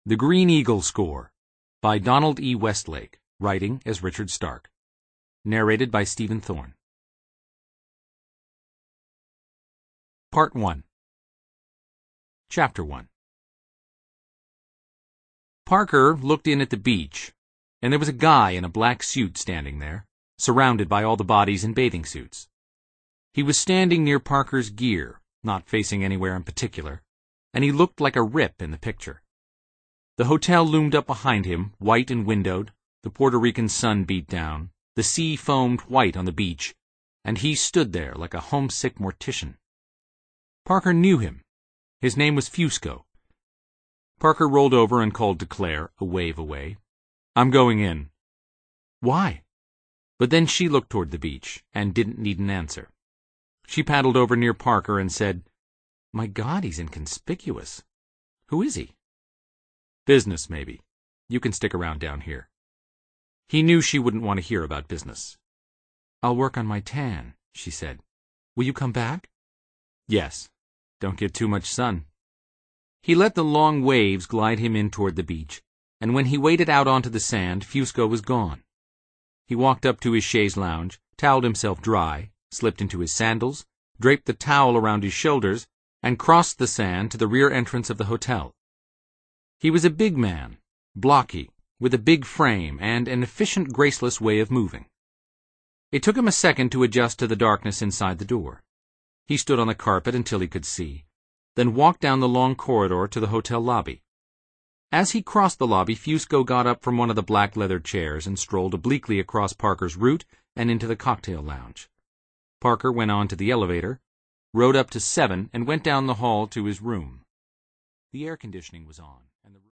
The Green Eagle Score by Donald E. Westlake, writing as Richard Stark. Narrated by Stephen Thorne. Part 1. Chapter 1. Parker looked in at the beach, and there was a guy in a black suit standing there, surrounded by all the bodies in bathing suits. He was standing near Parker's gear, not facing anywhere in particular, and he looked like a rip in the picture. The hotel loomed up behind him, white and windowed, the Puerto Rican sun beat down, the sea foamed white on the beach, and he stood there like a homesick mortician. Parker knew him. His name was Fusco. Parker rolled over and called to Claire, a wave away. "I'm going in." "Why?" But then she looked toward the beach, and didn't need an answer. She paddled over near Parker and said, "My God, he's inconspicuous. Who is he?" "Business, maybe. You can stick around down here." He knew she wouldn't want to hear about business. "I'll work on my tan," she said. "Will you come back?" "Yes. Don't get too much sun." He let the long waves glide him in toward the beach, and when he waded out onto the sand, Fusco was gone. He walked up to his chaise lounge, toweled himself dry, slipped into his sandals, draped the towel around his shoulders, and crossed the sand to the rear entrance of the hotel. He was a big man, blocky, with a big frame and an efficient, graceless way of moving. It took him a second to adjust to the darkness inside the door. He stood on the carpet until he could see, then walked down the long corridor to the hotel lobby. As he crossed the lobby, Fusco got up from one of the black leather chairs and strolled obliquely across Parker's route and into the cocktail lounge. Parker went on to the elevator, rode up to 7, and went down the hall to his room. The air conditioning was on, and the